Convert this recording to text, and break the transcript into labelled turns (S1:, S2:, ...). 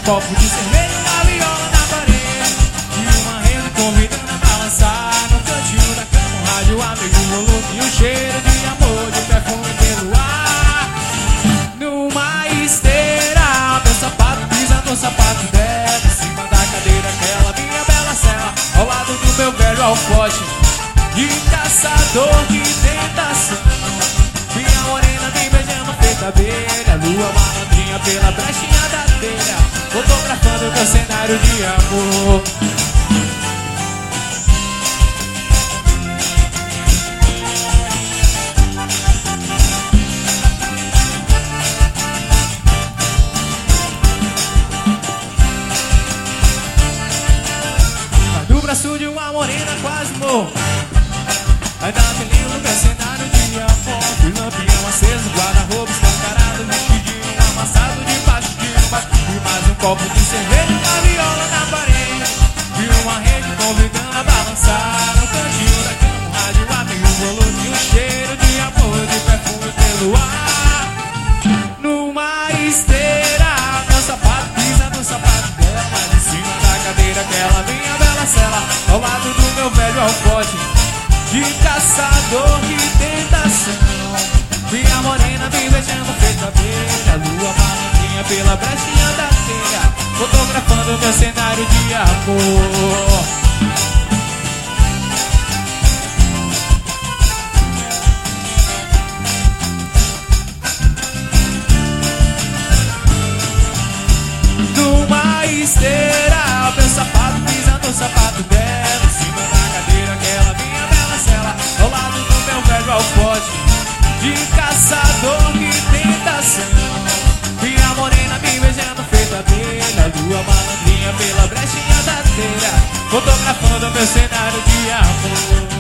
S1: copo de cerveja, uma viola na parede e uma rede convidando a balançar. No cantinho da cama, um rádio amigo, um volume e um cheiro de amor, de perfume pelo ar. Numa esteira, meu sapato pisa no sapato dela, em cima da cadeira aquela minha bela cela, ao lado do meu velho alforje de caçador de tentação. Minha morena me beijando feita abelha, lua malandrinha pela brechinha da telha, fotografando meu cenário de amor. Mas no braço de uma morena quase morro, ainda me lembro meu cenário de amor. Fui lampião aceso, guarda-roupa escancarado, vestidinho amassado debaixo de um baixo, e mais um copo de cerveja, uma viola na parede e uma rede convidando a balançar. No cantinho da cama, um rádio amigo, um volume e um cheiro de amor, de perfume pelo ar. Numa esteira, meu sapato pisa no sapato dela, mas em cima da cadeira aquela minha bela cela, ao lado do meu velho alforje de caçador de tentação. Minha morena me beijando feita abelha, lua malandrinha pela brechinha da telha, fotografando meu cenário de amor. Numa esteira, meu sapato pisa no sapato dela, em cima da cadeira aquela minha bela cela, ao lado do meu velho alforje de caçador de tentação. Minha morena me beijando feita abelha, lua malandrinha pela brechinha da telha, fotografando meu cenário de amor.